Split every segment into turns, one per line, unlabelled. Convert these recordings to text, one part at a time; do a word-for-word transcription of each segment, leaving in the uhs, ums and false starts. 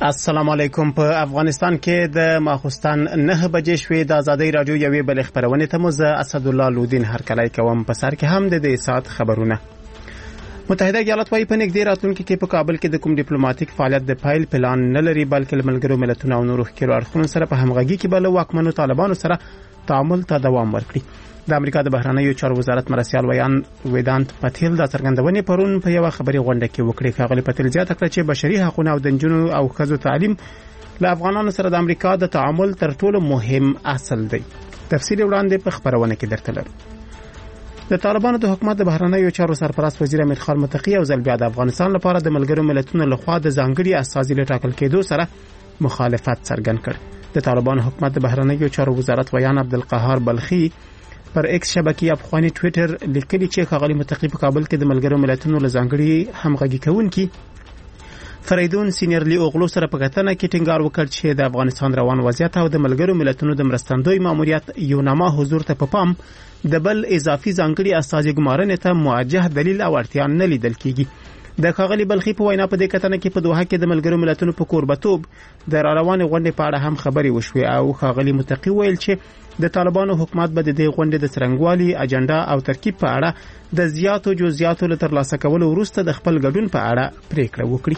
السلام علیکم. په افغانستان کې د ماخوستن نه بجې شوې د ازادۍ رادیو یوې بل خبرونه ته مو زه اسدالله لودین هرکلی کوم. په سر کې هم د دې سات خبرونه. متحده ایالات وايي په نږدې راتلونکي کې په کابل کې د کوم ډیپلوماټیک فعالیت د پایل پلان نه لري، بلکې له ملګرو ملتونو او نورو ښکېلو اړخونو سره په همغږي کې به له واکمنو طالبانو سره تعامل ته دوام ورکړي. د امریکا د بهرنیو چارو وزارت مرستیال ویان ویدانت پټیل دا څرګندونې پرون په یو خبري غونډه کې وکړې. ښاغلي پټیل زیاته کړه چې بشري حقوقونه او د نجونو او ښځو تعلیم له افغانانو سره د امریکا د تعامل تر ټولو مهم اصل دی. تفصیل وړاندې په خبرونه کې درته لرو. د طالبانو د حکومت د بهرنیو چارو سرپرست وزیر امیر خان متقی او ځل بیا د افغانستان لپاره د ملګرو ملتونو لخوا د ځانګړي استازي لټاکل کېدو سره مخالفت څرګند کړ. د طالبانو حکومت د بهرنیو چارو وزارت ویان عبدالقهار بلخی پر ایکس شبکې افغاني ټوئیټر لیکلي چې ښاغلي متقی په کابل کې د ملګرو ملتونو له ځانګړي همغږي کوونکي فریدون سینیرلی اوغلو سره په کتنه کې ټینګار وکړ چې د افغانستان روان وضعیت او د ملګرو ملتونو د مرستندوی ماموریت یوناما حضور ته په پام د بل اضافي ځانګړي استازي ګمارنې ته موجه دلیل او اړتیا نه لیدل کیږي. د ښاغلي بلخی په وینا په دې کتنه کې په دوحه کې د ملګرو ملتونو په کوربتوب د راروانې غونډې په اړه هم خبرې وشوې او ښاغلي متقی ویل چې د طالبانو حکومت به د دې غونډې د څرنګوالي اجنډا او ترکیب په اړه د زیاتو جزئیاتو له ترلاسه کولو وروسته د خپل ګډون په اړه پریکړه وکړي.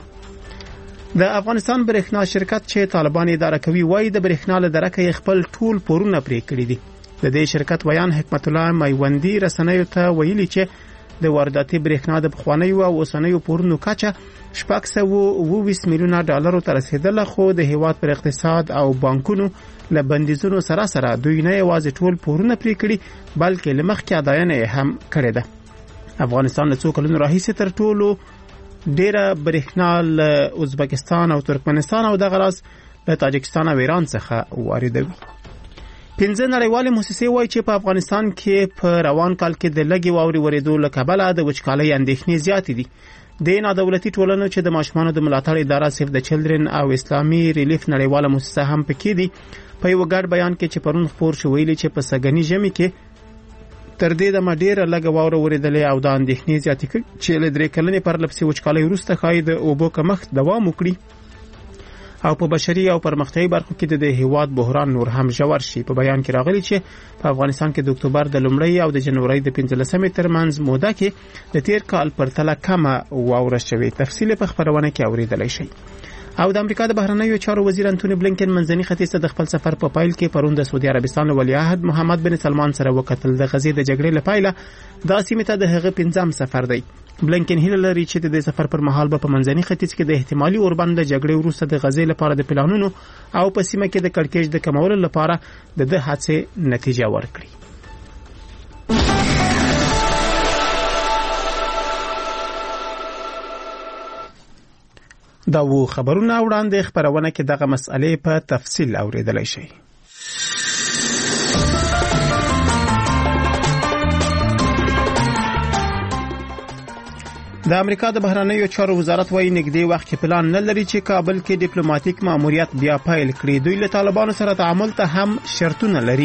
د افغانستان برېښنا شرکت چې طالبان اداره کوي وایي د برېښنا له درکه خپل ټول پورونه پرې کړي دي. د دې شرکت ویان حکمت الله میوندی رسنیو ته ویلي چې د وارداتي برېښنا د پخوانیو او اوسنیو پورونو کچه شپږ سوه اووه ویشت میلیونه ډالرو ته رسیدله، خو د هیواد پر اقتصاد او بانکونو له بندیزونو سره سره دوی نه یوازې ټول پورونه پرې کړي بلکې له مخکې اداینه هم کړې ده. افغانستان له څو کلونو راهیسې تر ټولو ډیره برېښنا له ازبکستان او ترکمنستان او دغه راز له تاجکستان او ایران څخه واردوي. پنځه نړیوالې موسسې وایي چې په افغانستان کې په روان کال کې د لږې واورې ورېدو له کبله د وچکالۍ اندېښنې زیاتې دي. د نادولتي ټولنو چې د ماشومانو د ملاتړ اداره سیف د چلډرن او اسلامي ریلیف نړیواله موسسه هم پکې دي. په یو ګډ بیان کې چې پرون خپور شو ویلي چې په سګنی ژمي کې تر دې دمه ډېره لږه واوره ورېدلې او د اندېښنې زیاتې کړې چې له درې کلنې پرلپسې وچکالۍ وروسته ښایي د اوبو کمښت دوام وکړي او په بشري او پرمختیایي برخو کې د هیواد بحران نور هم ژور شي. په بیان کې راغلي چې په افغانستان کې د اکتوبر د لومړۍ او د جنورۍ د پنځلسمې ترمنځ موده کې د تیر کال پرتله کمه واوره شوې. تفصیل په خبرونه کې اوریدلای شي. او د امریکا د بهرنیو چارو وزیر انټونی بلینکن منځني ختیځ ته د خپل سفر په پایل کې پرون د سعودي عربستان ولیعهد محمد بن سلمان سره وکتل. د غزې د جګړې لپاره دا سیمه ته د هغه پنځم سفر دی. بلینکن هیله لري چې د سفر پر مهال به په منځني ختیځ کې د احتمالي اوربند د جګړې وروسته د غزې لپاره د پلانونو او په سیمه کې د کړکېچ د کمولو لپاره د د هڅې نتیجه ورکړي. دا و خبرونه وړاندې خبرونه کې دغه مسئلې په تفصیل اوریدلای شي. د امریکا د بهرنیو چارو وزارت وايي نږدې وخت کې پلان نه لري چې کابل کې ډیپلوماټیک ماموریت بیا پیل کړي. دوی له طالبانو سره تعامل ته هم شرطونه لري.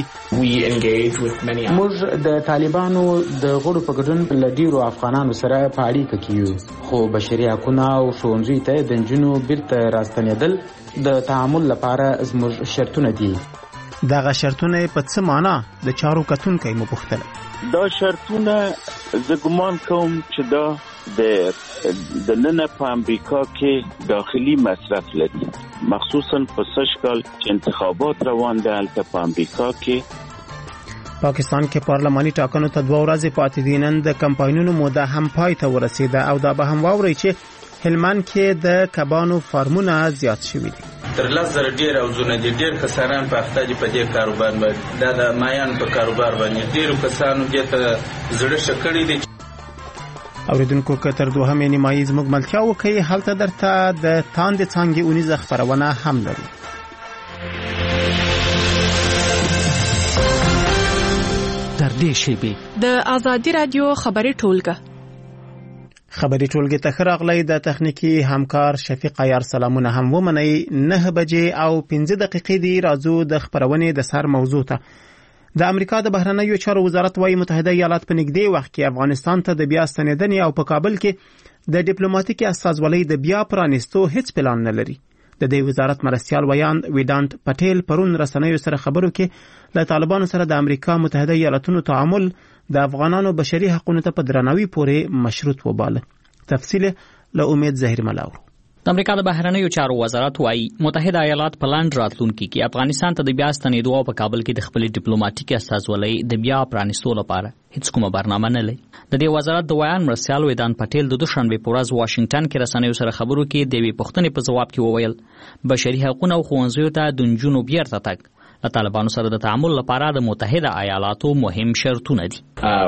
موږ د طالبانو د غړو په ګډون له ډیرو افغانانو سره په اړیکه کې یو، خو بشري حقوقونه او ښوونځیو ته د نجونو بیرته راستنېدل د تعامل لپاره زموږ شرطونه دي.
دغه شرطونه په څه معنا د چارو کتونکي مو پوښتل.
دا شرطونه زه ګمان کوم چې دا د د نن په امریکا کې داخلي مصرف لري، مخصوصا په سږ کال چې انتخابات روان دي. هلته په امریکا کې
پاکستان کې پارلماني ټاکنو ته دوه ورځې پاتې دي. نن د کمپاینونو موده هم پای ته ورسیده او دا به هم واوري چې هلمند کې د کبانو فارمونه زیات شوي دي.
تر لس زره ډېر اوزونه دي. ډېر کسانان په اخته دي په دې کاروبار باندې. دا د مایان په کاروبار باندې ډېرو کسانو دې ته زړه ښه کړي دي. اوریدونکو که تر دوهمې نیمایي زموږ ملتیا وکړي هلته درته د تاندې څانګې اونیزه خپرونه هم لرو.
در دې شیبې
د ازادي رادیو خبري ټولګه
خبري ټولګه ته راغلی د تخنیکی همکار شفیق عیار سلامونه هم ومني. نه بجې او پنځه دقیقې دی. راځو د خبرونې د سر موضوع ته. د امریکا د بهرنیو چارو وزارت وايي متحده ایالات په نږدې وخت کې افغانستان ته د بیا ستنېدنې او په کابل کې د ډیپلوماټیکي استازولۍ د بیا پرانیستو هیڅ پلان نه لري. د دې وزارت مرستيال ویان ویدانت پټیل پرون رسنیو سره خبرو کې له طالبانو سره د امریکا متحده ایالاتونو تعامل د افغانانو بشري حقوقو ته په درناوي پورې مشروط وباله. تفصیل له امید ظاهر ملاو.
د امریکا د بهرنیو چارو وزارت وايي متحده ایالات په لاند راتلونکي کې افغانستان ته د بیا ستنېدو او په کابل کې د خپل ډیپلوماټیک استازولۍ د بیا پرانیستو لپاره هیڅ کومه برنامه نه لري. د دې وزارت د ویان مرستيال ویدان پټیل د دوشنبه په ورځ واشنگټن کې رسنیو سره خبرو کې د وی پښتنې په جواب کې وویل بشري حقوق او ښوونځیو ته د نجونو بیرته تګ د طالبانو سره د تعامل لپاره د متحده ایالاتو مهم شرطونه دي.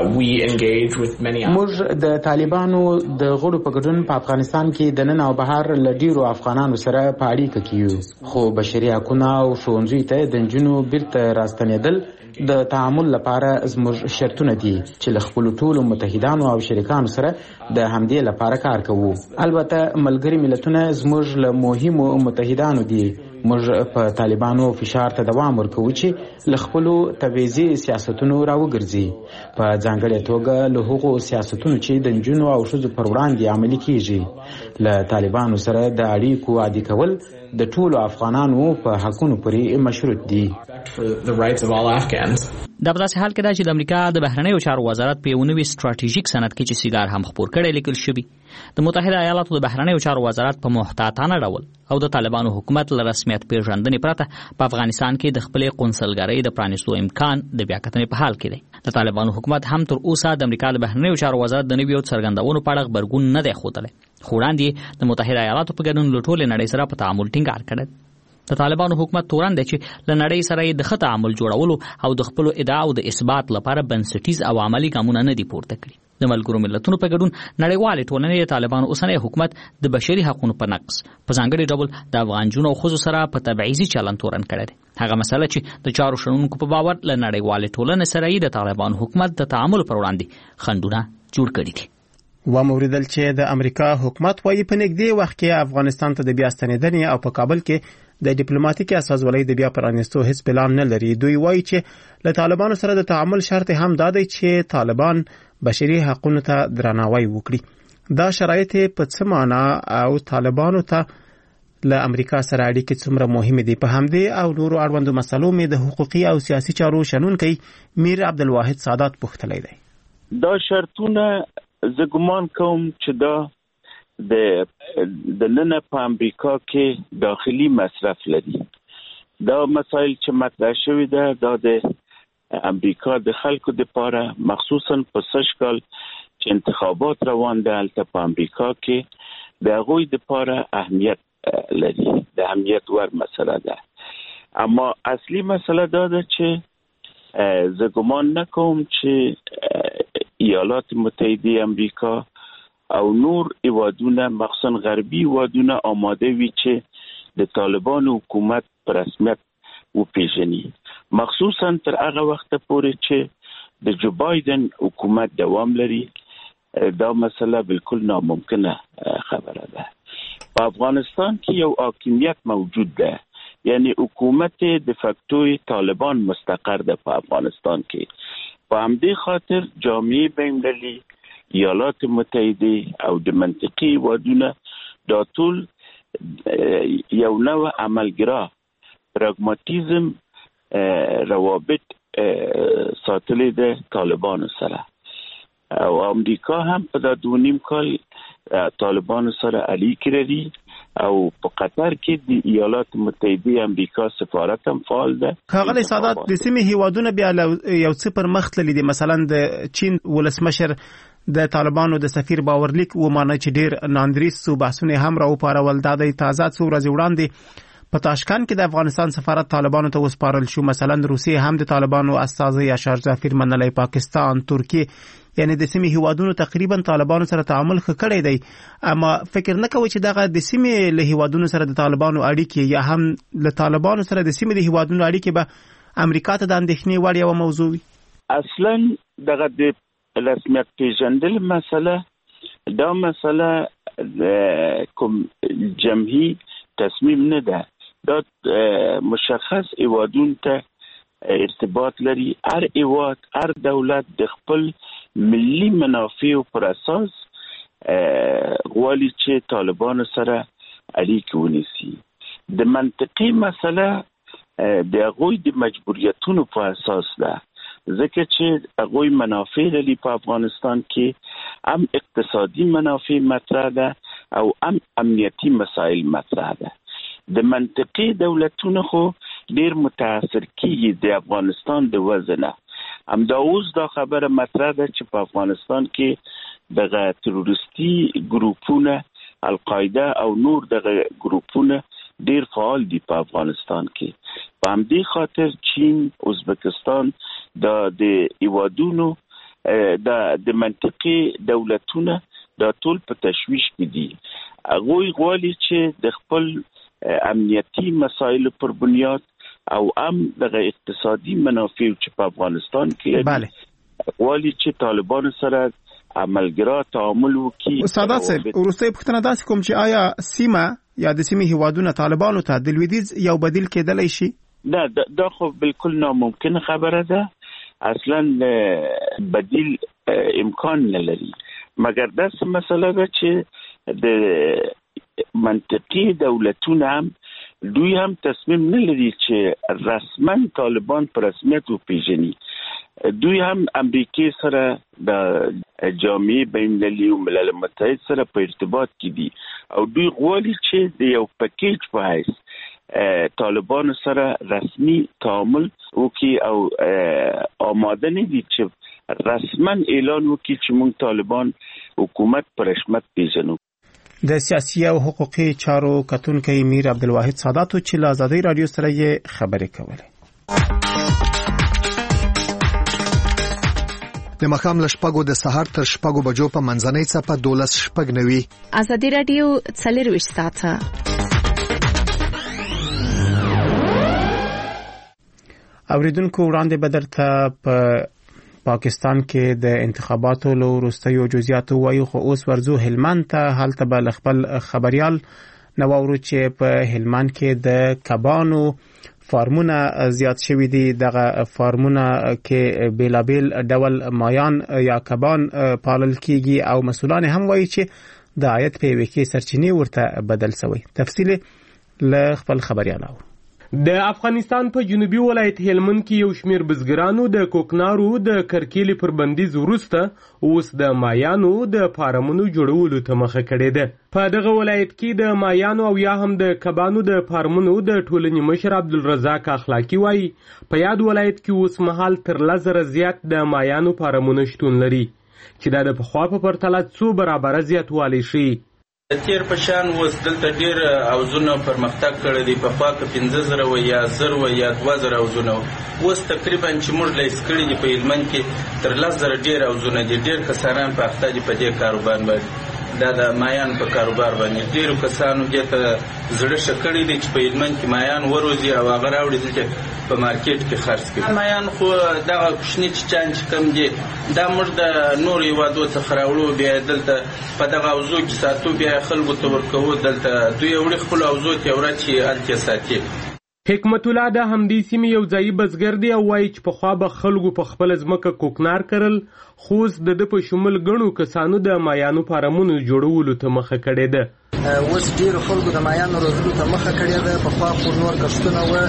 موږ د طالبانو د غړو په ګډون په افغانستان کې د نن او بهر له ډیرو افغانانو سره په اړیکه کې یو، خو بشري حقوق او ښوونځیو ته د نجونو بیرته راستنېدل د تعامل لپاره زموږ شرطونه دي چې له خپل ټولو متحدانو او شریکانو سره د همدې لپاره کار کوو. البته ملګري ملتونه زموږ له مهمو متحدانو دي. موږ په طالبانو فشار ته دوام ورکوو چې له خپلو تبعیضي سیاستونو راوګرځي، په ځانګړې توګه له هغو سیاستونو چې د نجونو او ښځو پر وړاندې عملي کیږي. له طالبانو سره د اړیکو عادي کول د ټولو افغانانو په حقونو پورې مشروط دي.
دا په داسې حال کې ده چې د امریکا د بهرنیو چارو وزارت په یو نوي ستراتیژیک سند کې چې سیګار هم خپور کړی لیکل شوی د متحده ایالاتو د بهرنیو چارو وزارت په محتاطانه ډول او د طالبانو حکومت له رسمیت پیژندنې پرته په افغانستان کې د خپلې قونسلګرۍ د پرانیستو امکان د بیاکتنې په حال کې دی. د طالبانو حکومت هم تر اوسه د امریکا د بهرنیو چارو وزارت د نویو څرګندونو په اړه خبرګون نه دی ښودلی، خو وړاندې د متحده ایالاتو په ګډون له ټولې نړۍ سره په تعامل ټینګار کړی. د طالبانو حکومت تورن دی چې له نړۍ سره د ښه تعامل جوړولو او د خپلو ادعاو د اثبات لپاره بنسټیز او عملي ګامونه نه دي پورته کړي. د ملګرو ملتونو په ګډون نړیوالې ټولنې د طالبانو اوسنی حکومت د بشري حقوقو په نقض په ځانګړي ډول د افغان جنو او ښځو سره په تبعیضي چلند تورن کړی دی. هغه مسله چې د چارو شنونکو په باور له نړیوالې ټولنې سره یې د طالبانو حکومت د تعامل پر وړاندې خنډونه جوړ کړي دي.
و موریدل چې د امریکا حکومت وايي په نږدې وخت کې افغانستان ته د بیا ستنېدنې او په کابل کې د ډیپلوماټیک استازولۍ د بیا پرانیستو هیڅ پلان نه لري. دوی وايي چې له طالبانو سره د تعامل شرط هم دا دی چې طالبان بشري حقوقو ته درناوی وکړي. دا شرایط په څه معنا او طالبانو ته له امریکا سره اړیکې څومره مهمه دي؟ په همدې او نورو اړوندو مسلو مې د حقوقي او سیاسي چارو شنونکی میر عبدالواحد سادات پوښتلی دی.
دا شرطونه زه ګمان کوم چې دا د د نن په امریکا کې داخلي مصرف لري. دا مسایل چې مطرح شوی ده دا د امریکا د خلکو لپاره مخصوصا په سږ کال چې انتخابات روان دي هلته په امریکا کې د هغوی لپاره اهمیت لري، د اهمیت ور مسله ده. اما اصلي مسله دا ده چې زه ګمان نکوم چې ایالات متحده امریکا او نور ایوادونه مخصوصا غربي ایوادونه آماده وي چې د طالبانو حکومت پر رسمیت وپیژني، مخصوصا تر هغه وخت پورې چې د جو بایدن حکومت دوام لري. دا مسله بالکل ناممکنه خبره ده. په افغانستان کې یو حاکمیت موجود ده، یعنی حکومت د فاکتوی طالبان مستقر ده په افغانستان کې. په همدې خاطر جامعه بین‌المللي، ایالات متحده او د منطقي وادونه دا ټول یو نوع عملګرا پراګماتیزم روابط ساتلې ده طالبانو سره، او امریکا هم په دا دوه نیم کال طالبانو سره اړیکې لري او په قطر کې د ایالات متحده امریکا سفارت هم فعال ده.
ښاغلی سادات، د سیمې هیوادونه بیا یو څه پر مخ تللي دي. مثلا د چین ولسمشر د طالبانو د سفیر باورلیک ومانه چې ډیر ناندریس بحثونه هم راوپارول. دا د تازه څو ورځې وړاندې په تاشکند کې د افغانستان سفارت طالبانو ته وسپارل شو. مثلا روسیې هم د طالبانو استازی اشار ظفیر منلی، پاکستان، ترکیه، یعنی د سیمې هیوادونو تقریبا طالبانو سره تعامل ښه کړی دی. اما فکر نه کوي چې دغه د سیمې له هیوادونو سره د طالبانو اړیکې یا هم له طالبانو سره د سیمې د هیوادونو اړیکې به امریکا ته د اندېښنې وړ یوه موضوع وي؟
اصلا دغه د رسمیت پیژندل مسله دا مسله کوم جمعي تصمیم نه ده، دا مشخص ایوادون ته ارتباط لري. هر ایواد، هر دولت د خپل ملي منافع پر اساس غواړي چې طالبانو سره اړیکې ونیسي. د منطقي مسله د هغوی د مجبوریتونو په اساس ده، ځکه چې هغوی منافع لري په افغانستان کې، هم اقتصادي منافع مطرح ده او هم امنیتي مسائل مطرح ده. د منطقي دولتونو خو ډیر متاثر کیږي د افغانستان د وزنه. همدا اوس دا خبره مطرح ده چې په افغانستان کې دغه تروریستي ګروپونه القاعده او نور دغه ګروپونه ډیر فعال دي په افغانستان کې. په همدې خاطر چین، ازبکستان د د ایوادونو د د منطقي دولتونه دا ټول په تشویش کې دي. هغوی غواړي چې د خپل امنیتي مسایل پر بنیاد او هم دغه اقتصادي منافع چې په افغانستان کې
بله
غواړي چې طالبان سره عملګرا تعامل وکړي.
استاد صاحب ورسته پوښتنه داسې کوم چې آیا سیمه یا د سیمې هیوادونو طالبانو ته د لویدیځ یو بدیل کېدلی شي؟
نه، دا خو بالکل ناممکنه خبره ده. اصلا بدیل امکان نه لري، مګر داسې مسله ده چې د منطقي دولتونه هم دوی هم تصمیم نه لري چې رسما طالبان په رسمیت وپیژني. دوی هم امریکای سره د جامعه بین‌المللي او ملل متحد سره په ارتباط کې دي او دوی غواړي چې د یو پکیج په حیث طالبان سره رسمي تعامل وکړي او آماده نه دي چې رسما اعلان وکړي چې موږ طالبان حکومت پر رسمیت پیژنو.
د سیاسي او حقوقي چارو کتونکي میر عبدالواحد ساداتو چې له آزادۍ رادیو سره یې خبرې کولې.
د مخام لشپګو د سحر تر شپګو بجو په منځنۍ څپه دولس شپګ نوي.
آزادۍ رادیو څلور ساعته.
اوریدونکو وړاندې بدرته په پاکستان کې د انتخاباتو له وروستیو جزئیاتو وایو، خو اوس ورزو هلمند ته. هلته به خپل خبريال نو ورو چې په هلمند کې د کبانو فارمونه زیات شوي دي. دغه فارمونه کې بیلابیل ډول مایان یا کبان پالل کیږي او مسولان هم وایي چې د عاید په یوه کې سرچینې ورته بدل شوی. تفصیل له خپل خبريال او
د افغانستان په جنوبي ولایت هلمند کې یو شمیر بزګرانو د کوکنارو د کرکیلې پر بندیز وروسته اوس د مایانو د فارمونو جوړولو ته مخه کړې ده. په دغه ولایت کې د مایانو او یا هم د کبانو د فارمونو د ټولنې مشر عبدالرزاق اخلاقی وایي په یاد ولایت کې اوس مهال تر لس زره زیات د مایانو فارمونه شتون لري چې دا د پخوا په پرتله څو برابره زیاتوالی شي.
د تیر په شان اوس دلته ډیر اوزونه پرمختګ کړی دی. پخوا که پنځه زره و یا زر و یا دوه زره اوزونه اوس تقریبا چې موږ لیست کړي دي په هلمند کې تر لس زره ډیر اوزونه دي. ډیر کسانان په اخته دي په دې کاروبار باندې، دا د مایان په کاروبار باندې. ډیرو کسانو دې ته زړه ښه کړی دی چې په هلمند کې مایان وروزي او هغه راوړي دلته په مارکیټ کې خرڅ کړي. مایان خو دغه کوچني چچان چې کوم دي دا موږ د نور هیوادو څخه راوړو، بیا دلته په دغه اوزو کې ساتو، بیا خلکو ته ورکوو. دلته دوی وړي خپل اوزو ته ورچې هلته ساتي.
حکمت الله د همدې سیمې یو ځایي بزګر دی او وایي چې پخوا به خلکو په خپله ځمکه کوکنار کرل، خو اوس د ده په شمول ګڼو کسانو د مایانو فارمونو جوړولو ته مخه کړې ده.
اوس ډېرو خلکو د مایانو روزلو ته مخه کړې ده. پخوا خو نور کښتونه وه،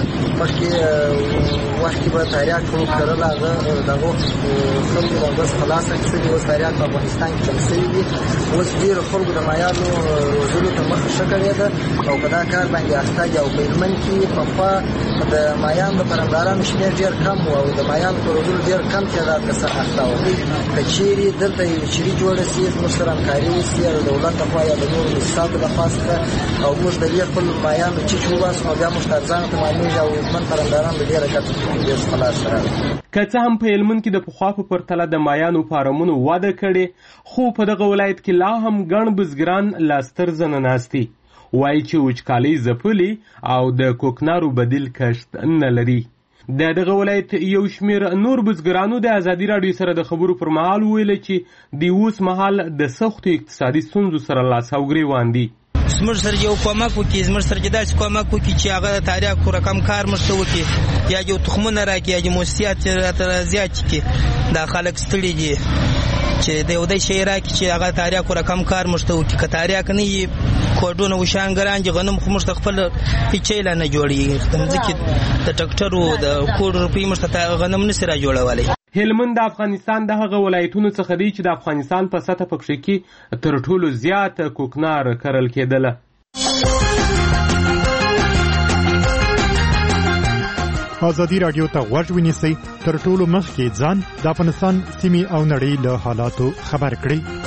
مخکې وخت کې به تریاک خلک کرل، هغه د هغو خلکو به بس خلاصه کړي. اوس تریاک په افغانستان کې کم شوي دي. اوس ډېرو خلکو د مایانو روزلو ته مخه ښه کړې ده او په دا کار باندې اخته دي. او په هلمند کې پخوا د مایانو د پرمدارانو شمېر ډېر کم و او د مایانو په روزلو ډېر کم تعداد کسان اخته وو. که چیرې دلته یو چیرې جوړه سي، زموږ سره همکاري وسي د دولت لخوا یا د نورو مؤسساتو لخوا څخه، او موږ د دې خپل مایانو چیچ وباسو نو بیا موږ ته ارزانه تمامېږي او هلمند پرمداران به ډېره ګټه کوي. ډېر خلاص سره
که څه هم په هلمند کې د پخوا په پرتله د مایانو فارمونو وده کړې، خو په دغه ولایت کې لا هم ګڼ بزګران لا ستر زنه ناست دي. وایي چې وچکالۍ ځپلي او د کوکنارو بدیل کښت نه لري. د دغه ولایت یو شمیر نور بزګرانو د ازادي راډیو سره د خبرو پر مهال ویل چې د اوس مهال د سختو اقتصادي ستونزو سره لاس او ګریوان دي.
زموږ سره یو کومک وکړي، زموږ سره داسې کومک وکړي چې هغه د تریاکو رقم کار موږ ته وکړي، یا یو تخمونه راکړي، یا موسسات راته زیات کړي. دا خلک ستړي دي چې د یو د شی راکړي چې هغه تاریخ رقم کار مشته وکړي که تاریخ نه وي کوډونه وشانګران چې غنم خو مشته خپل هیڅ چی لا نه جوړي ځکه د ټکټرو د کوډ روپی مشته غنم نشي را جوړولی.
هلمند د افغانستان د هغه ولایتونو څخه دی چې د افغانستان په سطح پکښې کې تر ټولو زیات کوکنار کرل کېدله.
ازادي راډیو ته غوږ ونیسئ، تر ټولو مخکې ځان د افغانستان سیمې او نړۍ له حالاتو خبر کړئ.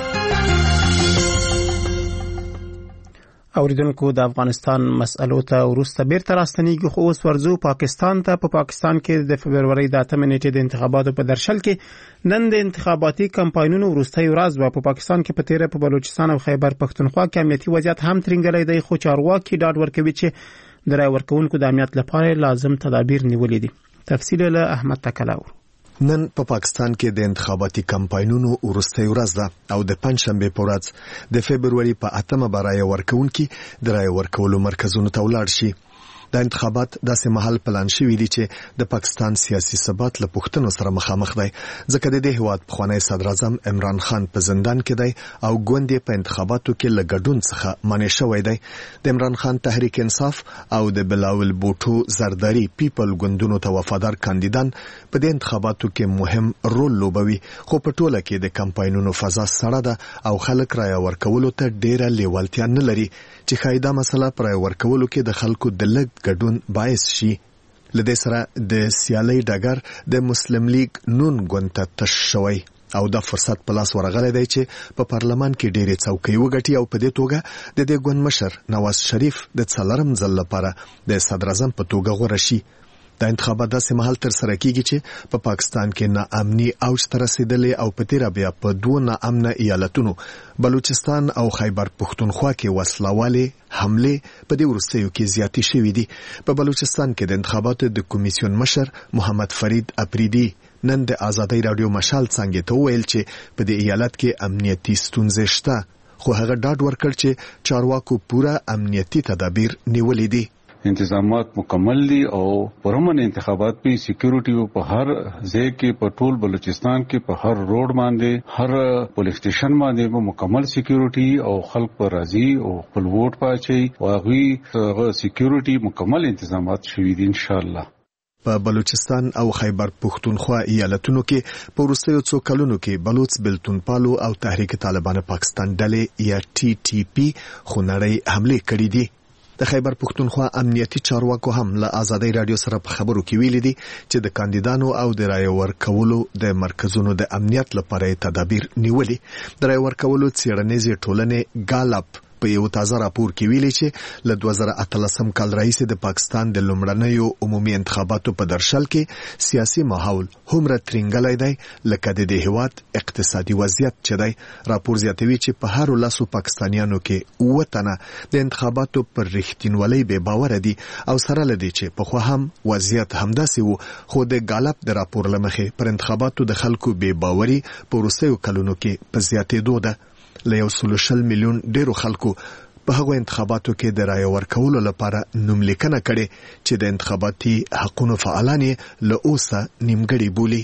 اوریدونکو، د افغانستان مسألو ته وروسته بیرته راستنیږو، خو اوس ورځو پاکستان ته. په پا پاکستان کې د فبرورۍ د اتمې نیټې د انتخاباتو په درشل کې نن د انتخاباتي کمپاینونو وروستۍ ورځ وه. په پا پاکستان کې په تیره په بلوچستان او خیبر پښتونخوا کې امنیتي وضعیت هم ترنګلی دی، خو چارواکي ډاډ ورکوي چې د رای ورکوونکو د امنیت لپاره لازم تدابیر نیولې دي. تفصیل له احمد تکلاور.
نن په پا پاکستان کې د انتخاباتي کمپاینونو وروستۍ ورځ ده او د پنځشنبه په ورځ د فبروري په اتمه به رای ورکوونکي د رای ورکولو مرکزونو ته ولاړ شي. د انتخابات داسې مهال پلان شوي دي چې د پاکستان سیاسي ثبات له پوښتنو سره مخامخ دی، ځکه د دې هیواد پخوانی صدر اعظم عمران خان په زندان کې دی او ګوند یې په انتخاباتو کې له ګډون څخه منع شوی دی. د عمران خان تحریک انصاف او د بلاول بوټو زرداری پیپل ګوندونو ته وفادار کاندیدان په دې انتخاباتو کې مهم رول لوبوي، خو په ټوله کې د کمپاینونو فضا سړه ده او خلک رای ورکولو ته ډیره لیوالتیا نه لري چې خایده مسله پر رای ورکولو کې د خلکو د لږ ګډون باعث شي. لدې سره د سیالۍ ډګر د مسلم لیگ نون ګوند ته تش شوی او دا فرصت په لاس ورغلی دی چې په پارلمان کې ډېرې څوکۍ وګټي او په دې توګه د دې ګوند مشر نواز شریف د څلورم ځل لپاره د صدر اعظم په توګه غوره شي. د انتخابات داسې مهال تر سره کیږي چې په پاکستان کې ناامني اوج ته رسیدلې او په تیره بیا په دوه ناامنه ایالتونو بلوچستان او خیبر پښتونخوا کې وسلوالې حمله په دې وروستیو کې زیاتې شوې دي. په بلوچستان کې د انتخاباتو د کمیسیون مشر محمد فرید اپریدي نن د ازادي رادیو مشال څنګه ته ویل چې په دې ایالت کې امنیتي ستونزې شته، خو هغه ډاډ ورکړ چې چارواکو پوره امنیتي تدابیر نیولې دي.
انتظامات مکمل دي او پرمن انتخابات په سکیورټي په هر ځای کې په ټول بلوچستان کې په هر روډ باندې هر پولیس سټیشن باندې مکمل سکیورټي او خلک پر راضي او خپل ووټ پاچي او هغه سکیورټي مکمل انتظامات شوي دي ان شاء الله.
په بلوچستان او خیبر پښتونخوا ایالتونو کې په وروستیو څو کلونو کې بلوچ بلتون پالو او تحریک طالبان پاکستان ډلې یا ټي ټي پی خونړۍ حمله کړې دي. د خیبر پښتونخوا امنیتي چارواکو هم له ازادي رادیو سره په خبرو کې ویلي دي چې د کاندیدانو او د رای ورکولو د مرکزونو د امنیت لپاره تدابیر نیولي. د رای ورکولو څېړنیزې ټولنې ګالپ په یو تازه راپور کې ویلي چې له دوه زره اتلسم کال راهیسې د پاکستان د لومړنیو عمومي انتخاباتو په درشل کې سیاسي ماحول هومره ترنګلی دی لکه د دې هیواد اقتصادي وضعیت چې دی. راپور زیاتوي چې په هر لسو پاکستانیانو کې اووه تنه د انتخاباتو پر رښتینولۍ بې باوره دي او سره له دې چې پخوا هم وضعیت همداسې و، خو د ګالپ د راپور له مخې پر انتخاباتو د خلکو بې باوري په وروستیو کلونو کې په زیاتېدو ده. له یو سل شل میلیون ډیرو خلکو په هغو انتخاباتو کې د رای ورکولو لپاره نوملیکنه کړې چې د انتخاباتي حقونو فعالان یې له اوسه نیمګړي بولي.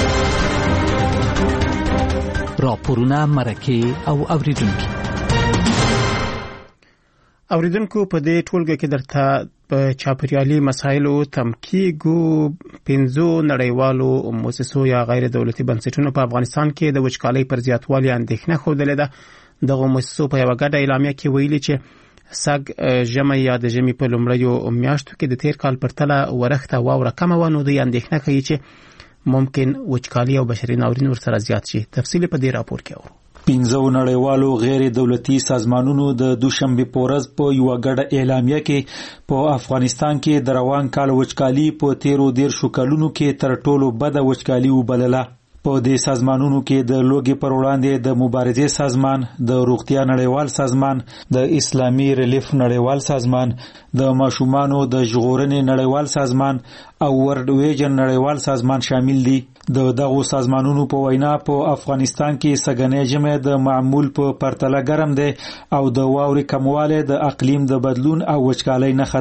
راپورونه، مرکې او اوریدونکي
اوریدونکو په دې ټولګه کې درته په چاپیریالي مسایلو تمکیګو پنځو نړیوالو مؤسسو یا غیر دولتي بنسټونو په افغانستان کې د وچکالۍ پر زیاتوالي اندېښنه ښودلې ده. دغه مؤسسو په یوه ګډه اعلامیه کې ویلي چې سږ ژمی یا د ژمي په لومړیو میاشتو کې د تیر کال پرتله ورښته واوره کمه وه، نو دوی اندېښنه کوي چې ممکن وچکالي او بشري ناورین ورسره زیات شي. تفصیل په دې راپور کې اورو.
پنځو نړیوالو غیر دولتي سازمانونو د دوشنبه په ورځ په یو غړ اعلامیه کې په افغانستان کې د روان کال وچکالي په تیرو دیرشو کلونو کې تر ټولو بده وچکالي وبلله. په دې سازمانونو کې د لوګي پر وړاندې د مبارزې سازمان، د روغتیا نړیوال سازمان، د اسلامي ریلیف نړیوال سازمان، د ماشومانو د ژغورنې نړیوال سازمان او ورلد ویژن نړیوال سازمان شامل دي. د دغو سازمانونو په وینا په افغانستان کې سږنی ژمی د معمول په پرتله ګرم دی او د واورې کموالی د اقلیم د بدلون او وچکالۍ نښه ده.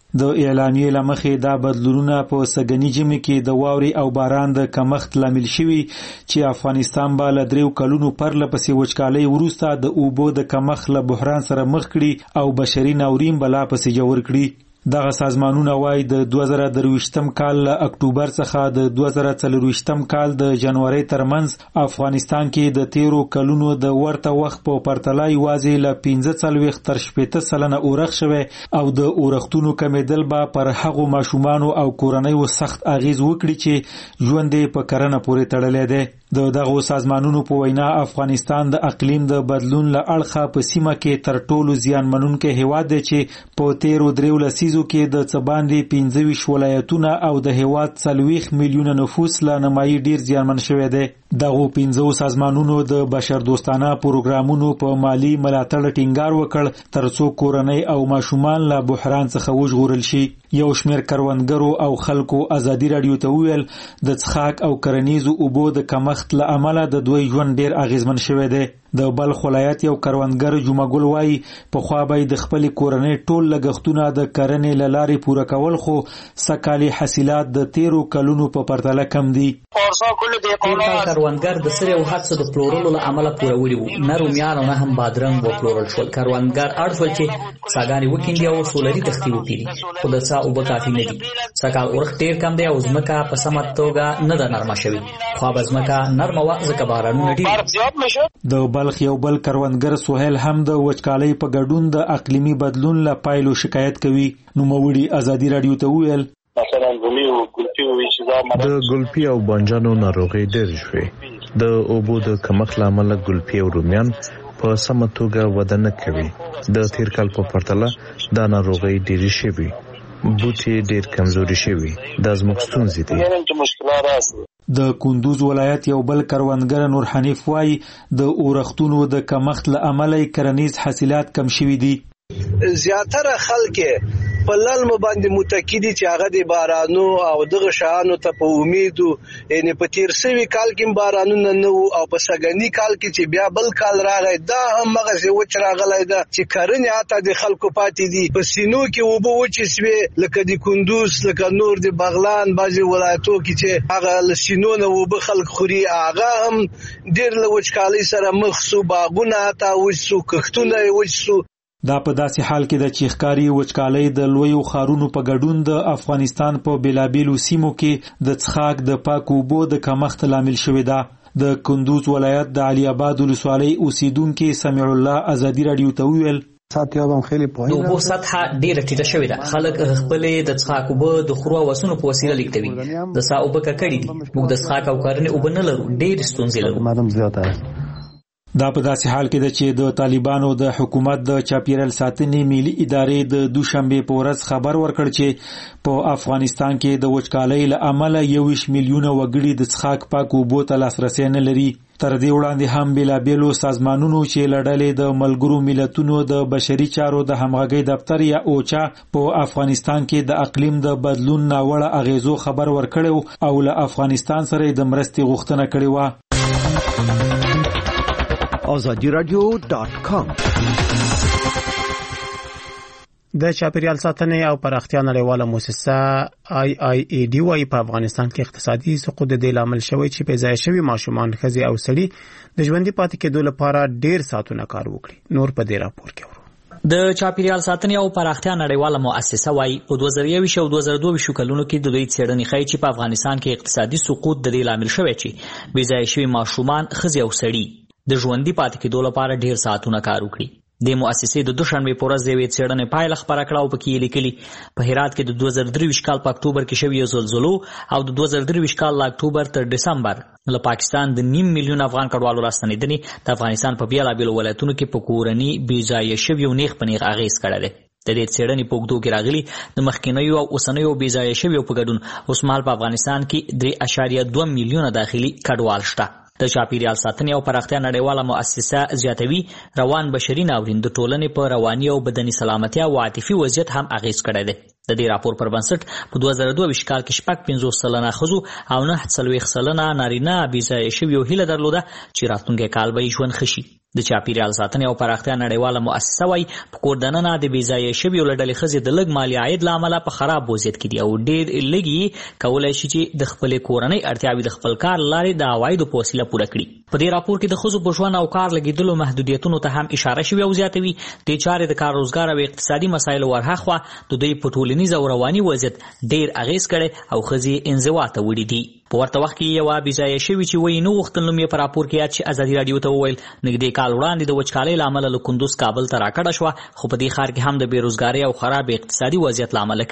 د اعلامیې له مخې دا بدلونونه په سږني ژمي کې د واورې او باران د کمښت لامل شوي چې افغانستان به له دریو کلونو پرله پسې وچکالۍ وروسته د اوبو د کمښت له بحران سره مخ کړي او بشري ناورین به لا پسې جوړ کړي. دغه سازمانونه وایي د دوه زره درویشتم کال له اکتوبر څخه د دوه زره څلرویشتم کال د جنورۍ ترمنځ افغانستان کې د تیرو کلونو د ورته وخت په پرتله یوازې له پنځه څلوېښت تر شپېته سلنه اورښت شوی او د اورښتونو کمېدل به پر هغو ماشومانو او کورنیو سخت اغیز وکړي چې ژوند یې په کرنه پورې تړلی دی. د دغو سازمانونو په وینا افغانستان د اقلیم د بدلون له اړخه په سیمه کې تر ټولو زیان منونکی هیواد دی چې په تیرو دریو لسیزو کې د څه باندې پنځه ویشت ولایتونه او د هیواد څلوېښت میلیونه نفوس له نیمایي ډیر زیانمن شوی دی. دغو پنځو سازمانونو د بشردوستانه پروګرامونو په مالی ملاتړ ټینګار وکړ ترڅو کورنۍ او ماشومان له بحران څخه وژغورل شي. یو شمېر کروندګرو او خلکو ازادي راډیو ته وویل د څښاک او کرنیزو اوبو د کمښت له امله د دوی ژوند ډیر اغیزمن شوی دی. د بلخ ولایت یو کروندګر جمعګل وایي پخوا به د خپلې کورنۍ ټول لګښتونه د کرنې له لارې پوره کول خو سږکالي حاصلات د تیرو کلونو په پرتله کم دي.
تیر کال کروندګر د سرې او هڅو د پلورلو له امله پوروړي وو. نه رومیان او نه هم بادرنګ وپلورل شول. کروندګر اړ شول چې څاګانې وکیندي او سولري تختې وپیري خو د څا اوبه کافي نه دي. سږکال اورښت ډېر کم دی او ځمکه په سمه توګه نه ده نرمه شوې. خو به ځمکه نرمه وه ځکه بارانونه ډېر.
د بلخ یو بل کروندګر سهیل هم د وچکالۍ په ګډون د اقلیمي بدلون له پایلو شکایت کوي. نوموړي ازادي راډیو ته وویل
د ګلپي او بانجانو ناروغۍ ډېرې شوې. د اوبو د کمښت له امله ګلپي او رومیان په سمه توګه وده نه کوي. د تیر کال په پرتله دا ناروغۍ ډېرې شوې. بوټي ډېر کمزوري شوي. دا زموږ ستونزې دي.
د کندوز ولایت یو بل کروندګر نور حنیف وایي د اورښتونو د کمښت له امله کرنیز حاصلات کم شوي دي.
زیاتره خلک په للمو باندې متکی دي چې هغه د بارانو او دغه شیانو ته په امید یعنی په تیر سوي کال کې بارانونه نه وو او په سږني کال کې چې بیا بل کال راغی دا هم هغه وچ راغلی ده چې کرنې حتی د خلکو پاتې دي. په سینو کې اوبه وچې سوې لکه د کندوز لکه نور د بغلان بعضې ولایتو کې چې هغه له سینو نه اوبه خلک خوري هغه هم ډېر له وچکالۍ سره مخ سو. باغونه حتی وچ سو کښتونه یې وچ سو.
دا په داسې حال کې د چې ښکاري وچکالۍ د لویو ښارونو په ګډون د افغانستان په بېلابېلو سیمو کې د څښاک د پاکو اوبو د کمښت لامل شوې ده. د کندوز ولایت د علي آباد ولسوالۍ اوسیدونکي سمیع الله ازادي راډیو ته وویل
د اوبو سطحه ډیره ټیټه شوې ده. خلک خپلې د څښاک اوبه د خرو او اسونو په وسیله لیږدوي. د څا اوبه ککړې دي. موږ د څښاک او کرنې اوبه نه لرو. ډېرې ستونزې لرو.
دا په داسې حال کې ده چې د طالبانو د حکومت د چاپیریال ساتنې ملي ادارې د دوشنبې په ورځ خبر ورکړ چې په افغانستان کې د وچکالۍ له امله یوویشت میلیونه وګړي د څښاک پاکو اوبو ته لاسرسی نه لري. تر دې وړاندې هم بېلابېلو سازمانونو چې له ډلې د ملګرو ملتونو د بشري چارو د همغږۍ دفتر یا اوچا په افغانستان کې د اقلیم د بدلون ناوړه اغیزو خبر ورکړی او له افغانستان سره د مرستې غوښتنه کړې وه.
آزادی رادیو ډاټ کام د چاپیریال ساتنې او پراختیا نړیواله مؤسسه آی آی ای ډي وايي په افغانستان کې اقتصادي سقوط د دې لامل شوی چې په ځای شوي ماشومان ښځې او سړي د ژوندي پاتې کېدو لپاره ډېر ساعتونه کار وکړي. نور په دې راپور کې ورو.
د چاپیریال ساتنې او پراختیا نړیواله مؤسسه وايي په دوه زره یوویشت او دوه زره دوه ویشت کلونو کې د دوی څېړنې ښیي چې په افغانستان کې اقتصادي سقوط د دې لامل شوی چې بې ځای شوي ماشومان ښځې او سړي د ژوندي پاتې کېدو لپاره ډېر ساعتونه کار وکړي. د مؤسسې د دوشنبې په ورځ د یوې څېړنې پایله خپره کړه او پکې یې لیکلي په هرات کې د دوه زره درویشت کال په اکتوبر کې شوې زلزلو او د دوه زره درویشت کال له اکتوبر تر ډسمبر له پاکستان د نیم میلیون افغان کډوالو راستنېدنې د افغانستان په بېلابېلو ولایتونو کې په کورني بې ځایه شویو نیغ په نیغ اغېز کړی دی. د دې څېړنې په اوږدو کې راغلي د مخکینیو او اوسنیو بې ځایه شویو په ګډون اوسمهال په افغانستان کې درې اعشاریه دوه میلیونه داخلي کډوال شته. د چاپیریال ساتنې او پراختیا نړیواله مؤسسه زیاتوي روان بشري ناورین د ټولنې په رواني او بدني سلامتیا او عاطفي وضعیت هم اغېز کړی دی. د دې راپور پر بنسټ په دوه زره دوه ویشت کال کې شپږ پنځوس سلنه ښځو او نه څلوېښت سلنه نارینه بې ځایه شویو هیله درلوده چې راتلونکی کال به یې ژوند ښه شي. د چاپیریال ساتنې او پراختیا نړیواله مؤسسه وايي په کور دننه د بې ځایه شویو له ډلې ښځې د لږ مالي عاید له امله په خراب وضعیت کې دي او ډېر لږ کولی شي چې د خپلې کورنۍ اړتیاوې د خپل کار له لارې د عوایدو په وسیله پوره کړي. په دې راپور کې د ښځو په ژوند او کار لګېدلو محدودیتونو ته هم اشاره شوې او زیاتوي دې چارې د کار روزګار او اقتصادي مسایلو ورهاخوا د دوی په ټولنیز او رواني وضعیت ډېر اغېز کړی او ښځې انزوا ته وړي دي. په ورته وخت کې یوه بې ځایه شوې چې وایي نه غوښتل نوم یې په راپور کې یاد شي ازادي راډیو ته وویل نږدې کال وړاندې د وچکالۍ له امله له کندوز کابل ته راکډه شوه خو په دې ښار کې هم د بېروزګارۍ او خراب اقتصادي وضعیت له امله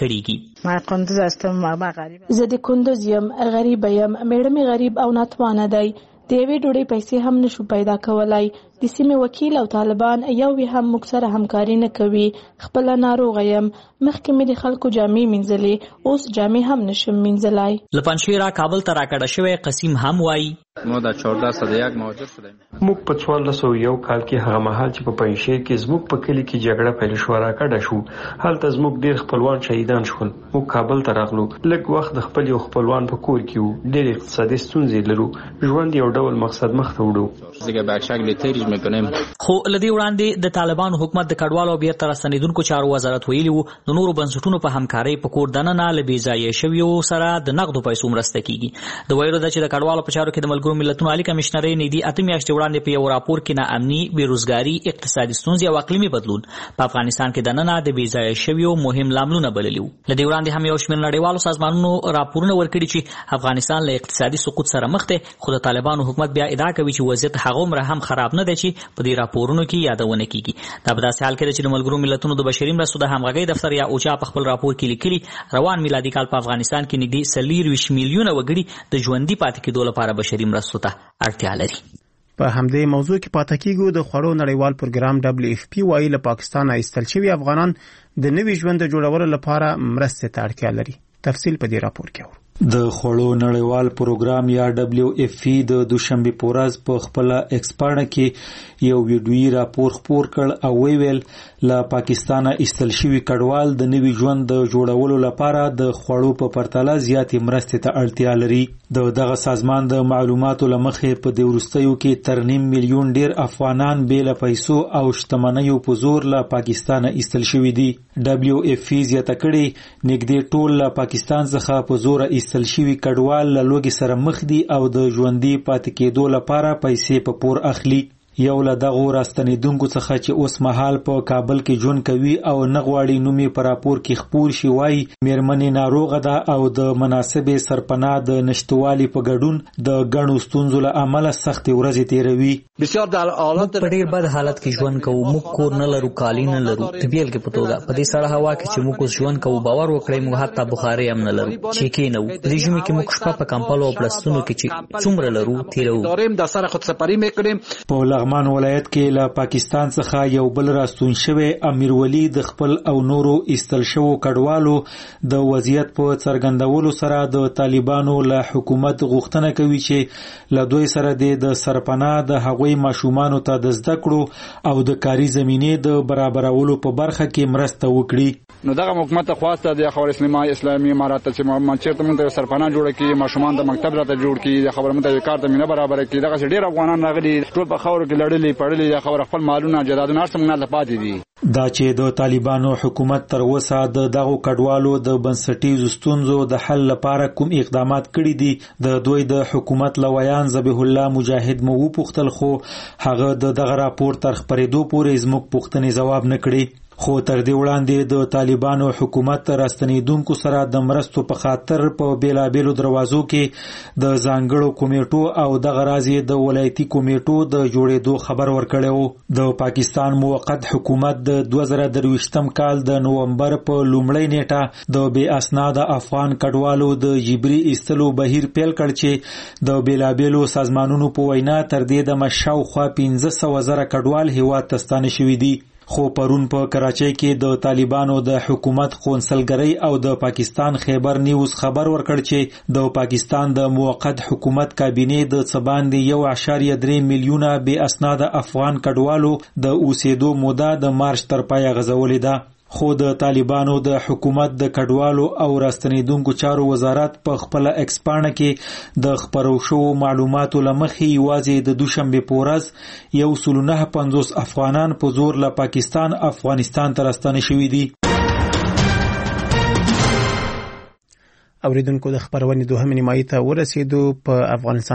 کړېږي.
زه د کندوز یم، غریبه یم، میړه مې غریب او ناتوانه دی، د یوې ډوډۍ پیسې هم نشو پیدا کولای. د سیمې وکیل او طالبان یو وی هم موږ سره همکاري نه کوي. خپله ناروغه یم، مخکې مې د خلکو جامې مینځلې، اوس جامې هم نشم مینځلای.
له پنجشیره کابل ته راکډه شوی قسیم هم وایي
ما در چهارده صد یک موجود شدیم.
موږ په څوارلس سوه یو کال کې هغه مهال چې په پنجشیر کې زموږ په کلي کې جګړه پیل شوه راکډه شو. هلته زموږ ډېر خپلوان شهیدان شول. موږ کابل ته راغلو. لږ وخت د خپل یو خپلوان په کور کې وو. ډېر اقتصادي ستونزې لرو. ژوند یو ډول مقصد مخ ته وړو.
دیگه به شکل تیریج میکنیم.
خو لدی وړاندې د طالبانو حکومت د کډوالو او بیرته راستنیدونکو چارو وزارت ویلي وو د نورو بنسټونو په همکارۍ په کور دننه له بې ځایه شویو سره د نقدو پیسو مرسته کیږي. د ویلو ده چې د کډوالو په چارو کې د ملګرو ملتونو عالی کمشنرۍ نږدې اته میاشتې وړاندې په یو راپور کې ناامني، بېروزګاري، اقتصادي ستونزې او اقلیمي بدلون په افغانستان کې دننه د بې ځایه شویو مهم لاملونه بللي وو. له دې وړاندې هم یو شمېر نړیوالو سازمانونو راپورونه ورکړي چې افغانستان له اقتصادي سقوط سره مخ دی خو د طالبانو حکومت بیا ادعا کوي چې وضعیت هغومره هم خراب نه دی چې په دې راپورونو کې یادونه کیږي. دا په داسې حال کې چې د ملګرو ملتونو د بشري مرستو د همغږۍ دفتر یا اوچا په خپل راپور کې لیکلي روان میلادي کال په افغانستان کې نږدې څلېرویشت میلیونه وګړي د ژوندي پاتې کېدو لپاره بشري مرستو ته اړتیا لري.
په همدې موضوع کې پاتې کېږو. د خوړو نړیوال پروګرام دبليو اف پی وايي له پاکستان ایستل شوي افغانان د نوي ژوند د جوړولو لپاره مرستې ته اړتیا لري. تفصیل په دې راپور کې اورو.
د خوړو نړیوال پروګرام یا دبليو اف پی د دوشنبه په ورځ په خپل ایکسپاڼه کې یو ویډیویي راپور خپور کړ او ویل له پاکستانه ایستل شوي کډوال د نوي ژوند د جوړولو لپاره د خوړو په پرتله زیاتې مرستې ته اړتیا لري. د دغه سازمان د معلوماتو له مخې په دې وروستیو کې تر نیم میلیون ډیر افغانان بې له پیسو او شتمنیو په زور له پاکستانه ایستل شوي دي. دبليو اف پی زیاته کړې نږدې ټول له پاکستان څخه په زور ایستل شوي کډوال له لوږې سره مخ دي او د ژوندي پاتې کېدو لپاره پیسې په پور اخلي. یو له دغو راستنیدونکو څخه چې اوس مهال په کابل کې ژوند کوي او نه غواړي نوم یې په راپور کې خپور شي وایي مېرمنې ناروغه ده او د مناسبې سرپناه د نشتوالي په ګډون د ګڼو ستونزو له امله سختې ورځې تېروي.
موږ په ډېر بد حالت کې ژوند کوو. موږ کور نه لرو، کالي نه لرو. د بیلګې په توګه په دې سړه هوا کې چې موږ اوس ژوند کوو باور وکړئ موږ حتی بخارۍ هم نه لرو چې کېنوو. په دې ژمي کې موږ شپه په کمپلو او پلستونو کې چې څومره لرو تېروو.
په لغمان ولایت کې له پاکستان څخه یو بل راستون شوی امیر ولی د خپل او نورو ایستل شوو کډوالو د وضعیت په څرګندولو سره د طالبانو له حکومت غوښتنه کوي چې له دوی سره د سرپناه د هغوی ماشومانو ته د زده کړو او د کاري زمینې د برابرولو په برخه کې مرسته وکړي.
نو دغه حکومت خواسته د خبر اسلامي اسلامي امارات چې منچرته مونږ سرپناه جوړ کړي، ماشومان د مکتب راته جوړ کړي، د خبر مونږ کار ته مینه برابر کړي. دغه ډېر افغانان راغلي ټول په خاور کې لړلې پړلې د خبر خپل مالونه جدادونه څنګه نه لپاتې دي.
دا چې د طالبانو حکومت تر اوسه د دغو کډوالو د بنسټیزو ستونزو د حل لپاره کوم اقدامات کړي دي د دوی د حکومت لویان ذبیح الله مجاهد مو وپوښتل خو هغه د دغه راپور تر خپرېدو پورې زموږ پوښتنې ځواب نه کړي. خو تر دې وړاندې د طالبانو حکومت راستنیدونکو سره د مرستو په خاطر په بیلابیلو دروازو کې د ځانګړو کمیټو او دغه راځي د ولایتي کمیټو د جوړېدو خبر ورکړی و. د پاکستان موقت حکومت د دوه زره درویشتم کال د نومبر په لومړۍ نیټه د بې اسناده افغان کډوالو د جبري ایستلو بهیر پیل کړ چې د بیلابیلو سازمانونو په وینا تر دې دمه شاوخوا پنځه سوه زره کډوال هیواد ته ستانه شوي دي. خو پرون په کراچۍ کې د طالبانو د حکومت قونسلګرۍ او د پاکستان خیبر نیوز خبر ورکړ چې د پاکستان د موقت حکومت کابینې د څه باندې یو اعشاریه درې میلیونه بې اسناده افغان کډوالو د اوسېدو موده د مارچ تر پایه غځولې ده. خو د طالبانو د حکومت د کډوالو او راستنیدونکو چارو وزارت په خپل ایکس پاڼه کې د خپرو شوو معلوماتو لمخې یوازې د دوشنبه په ورځ یو سل نه پنځوس افغانان په زور له پاکستان افغانستان ته راستنه شوي دي.
اوریدونکو د خبرونې دوهمې نیمایي ته ورسېدو. په افغانستان